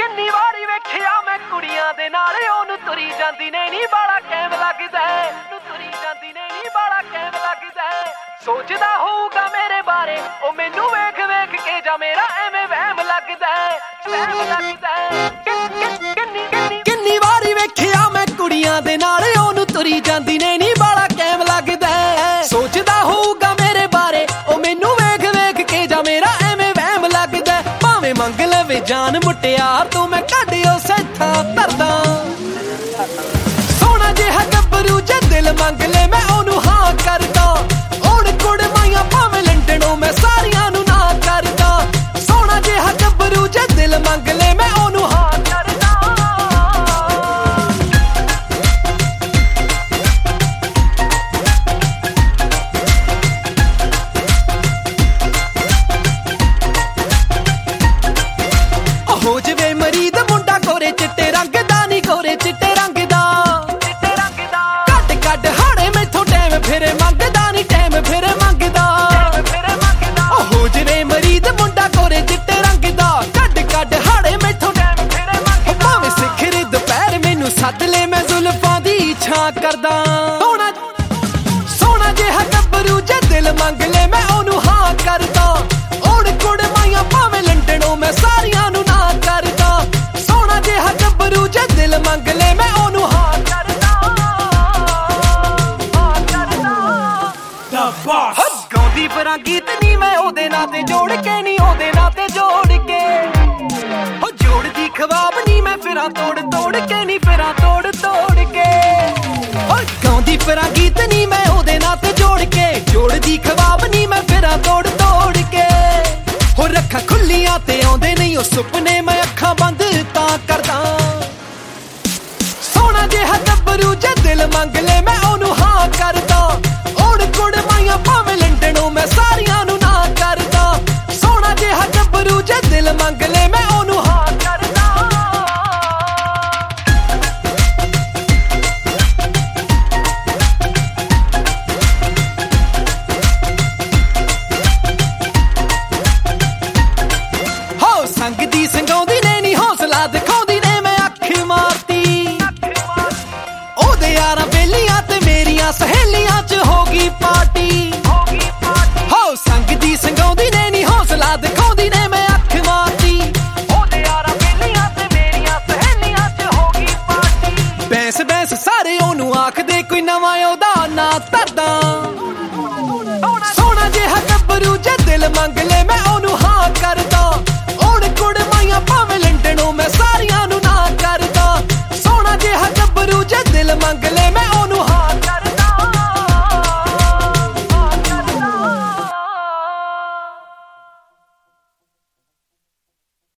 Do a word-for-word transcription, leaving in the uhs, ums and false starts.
ਕਿੰਨੀ ਵਾਰੀ ਵੇਖਿਆ ਮੈਂ ਕੁੜੀਆਂ ਦੇ ਨਾਲ ਉਹਨੂੰ ਤੁਰੀ ਜਾਂਦੀ ਨੇ ਨੀ ਬਾਲਾ ਕੈਮ ਲੱਗਦਾ ਨੂੰ ਤੁਰੀ ਜਾਂਦੀ ਨੇ ਨੀ ਬਾਲਾ ਕੈਮ ਲੱਗਦਾ ਸੋਚਦਾ ਹੋਊਗਾ ਮੇਰੇ ਬਾਰੇ ਉਹ ਮੈਨੂੰ ਵੇਖ ਵੇਖ ਕੇ ਜਾਂ ਮੇਰਾ ਐਵੇਂ ਵਹਿਮ ਲੱਗਦਾ ਵਹਿਮ ਲੱਗਦਾ ਕਿੰਨੀ ਕਿੰਨੀ ਕਿੰਨੀ ਵਾਰੀ ਵੇਖਿਆ ਮੈਂ ਕੁੜੀਆਂ ਦੇ ਨਾਲ ਉਹਨੂੰ ਤੁਰੀ ਜਾਂਦੀ ਨੇ ਨੀ ਬਾਲਾ ਕੈਮ ਲੱਗਦਾ ਸੋਚਦਾ ਹੋਊਗਾ ਮੇਰੇ ਬਾਰੇ ਉਹ ਮੈਨੂੰ ਵੇਖ ਵੇਖ ਕੇ ਜਾਂ ਮੇਰਾ ਐਵੇਂ ਵਹਿਮ ਲੱਗਦਾ ਭਾਵੇਂ ਮੰਗ ਲਵੇ ਜਾਨ ਮੁਟਿਆਰ ਤੂੰ ਮੈਂ ਕੱਢਿਓ ਸੈਥਾਂ ਧਰਦਾ ਸੋਹਣਾ ਜਿਹਾ ਗੱਭਰੂ ਜੇ ਦਿਲ ਮੰਗ ਲੈ ਮੈਂ ਉਹਨੂੰ ਹਾਂ ਕਰਦਾ ਹੁਣ ਕੁੜਮਾਈਆਂ ਭਾਵੇਂ ਲੰਡਣੋਂ ਮੈਂ ਸਾਰੀਆਂ ਨੂੰ ਨਾ ਕਰਦਾ ਸੋਹਣਾ ਜਿਹਾ ਗੱਭਰੂ ਜੇ ਦਿਲ ਮੰਗ ਲੈ ਮੈਂ ਉਹਨੂੰ ਹਾਂ ਕਰਦਾ ਹੋ ਜਵੇ ਮਰੀਦ ਮੁੰਡਾ ਕੋਰੇ ਚਿੱਟੇ ਰੰਗ ਦਾ ਨੀ ਕੋਰੇ ਚਿੱਟੇ ਰੰਗ ਦਾ ਚਿੱਟੇ ਰੰਗ ਦਾ ਕੱਢ ਕੱਢ ਹਾੜੇ ਮੈਥੋਂ ਟਾਈਮ ਫਿਰੇ ਮੰਗਦਾ ਨੀ ਟਾਈਮ ਫਿਰੇ ਮੰਗਦਾ ਫਿਰੇ ਮੰਗਦਾ ਹੋ ਜਵੇ ਮਰੀਦ ਮੁੰਡਾ ਕੋਰੇ ਚਿੱਟੇ ਰੰਗ ਦਾ ਕੱਢ ਕੱਢ ਹਾੜੇ ਮੈਥੋਂ ਟਾਈਮ ਫਿਰੇ ਮੰਗਦਾ ਭਾਵੇਂ ਸਿਖਰ ਦੁਪਹਿਰ ਮੈਨੂੰ ਸੱਦ ਲੈ ਮੈਂ ਜ਼ੁਲਫਾਂ ਦੀ ਛਾਂ ਕਰਦਾ ਸੋਹਣਾ ਸੋਹਣਾ ਜਿਹਾ ਗੱਭਰੂ ਜੇ ਦਿਲ ਮੰਗ ਲੈ ਮੈਂ ਉਹਨੂੰ ਹਾਂ ਕਰਦਾ ਹੁਣ ਕੁੜਮਾਈਆਂ ਭਾਵੇਂ ਲੰਡਣੋਂ ਮੈਂ ਸਾਰੀਆਂ ਨੂੰ ਨਾ ਕਰਦਾ ਸੋਹਣਾ ਜਿਹਾ ਗੱਭਰੂ ਜੇ ਦਿਲ ਮੰਗ ਲੈ ਮੈਂ ਉਹਨੂੰ ਹਾਂ ਕਰਦਾ ਹਾਂ ਕਰਦਾ ਗਾਉਂਦੀ ਫਿਰਾਂ ਗੀਤ ਨੀ ਮੈਂ ਉਹਦੇ ਨਾਂ ਤੇ ਜੋੜ ਕੇ ਨੀ ਉਹਦੇ ਨਾਂ ਤੇ ਜੋੜ ਕੇ ਹੋ ਜੋੜਦੀ ਖਵਾਬ ਨੀ ਮੈਂ ਫਿਰਾਂ ਤੋੜ ਤੋੜ ਕੇ ਨੀ ਫਿਰਾਂ ਤੋੜ ਤੋੜ ਕੇ ਹੋ ਗਾਉਂਦੀ ਫਿਰਾਂ ਗੀਤ ਨੀ ਮੈਂ ਉਹਦੇ ਨਾਂ ਤੇ ਜੋੜ ਕੇ ਜੋੜਦੀ ਖਵਾਬ ਨੀ ਮੈਂ ਫਿਰਾਂ ਤੋੜ ਤੋੜ ਕੇ ਹੋ ਰੱਖਾਂ ਖੁੱਲੀਆਂ ਤੇ ਆਉਂਦੇ ਨਹੀਂ ਉਹ ਸੁਪਨੇ ਮੈਂ ਅੱਖਾਂ ਬੰਦ ਤਾਂ ਕਰਦਾ ਸੋਹਣਾ ਜਿਹਾ ਗੱਭਰੂ ਜੇ ਦਿਲ ਮੰਗ ਲੈ ਮੈਂ ਉਹਨੂੰ ਹਾਂ ਕਰਦਾ ਹੁਣ ਕੁੜਮਾਈਆਂ ਭਾਵੇਂ ਲੰਡਣੋਂ ਮੈਂ ਸਾਰੀਆਂ ਨੂੰ ਨਾ ਕਰਦਾ ਸੋਹਣਾ ਜਿਹਾ ਗੱਭਰੂ ਜੇ ਦਿਲ ਮੰਗ ਲੈ ਮੈਂ ਉਹਨੂੰ ਹਾਂ ਕਰਦਾ ਸੰਗਦੀ ਸੰਗਾਉਂਦੀ ਨੇ ਨੀ ਹੌਸਲਾ ਦਿਖਾਉਂਦੀ ਨੇ ਮੈਂ ਅੱਖ ਮਾਰਤੀ ਉਹਦੇ ਯਾਰਾਂ ਬੇਲੀਆਂ ਤੇ ਮੇਰੀਆਂ ਸਹੇਲੀਆਂ ਚ ਹੋ ਗਈ ਪਾਰਟੀ ਹੋ ਸੰਗਦੀ ਸੰਗਾਉਂਦੀ ਨੇ ਨੀ ਹੌਸਲਾ ਦਿਖਾਉਂਦੀ ਨੇ ਮੈਂ ਅੱਖ ਮਾਰਤੀ ਉਹਦੇ ਯਾਰਾਂ ਬੇਲੀਆਂ ਤੇ ਮੇਰੀਆਂ ਸਹੇਲੀਆਂ ਚ ਹੋ ਗਈ ਪਾਰਟੀ ਬੈਂਸ ਬੈਂਸ ਸਾਰੇ ਉਹਨੂੰ ਆਖਦੇ ਕੋਈ ਨਵਾਂ ਉਹਦਾ ਨਾਂ ਧਰਦਾ ਸੋਹਣਾ ਜਿਹਾ ਗੱਭਰੂ ਜੇ ਦਿਲ ਮੰਗ ਲੈ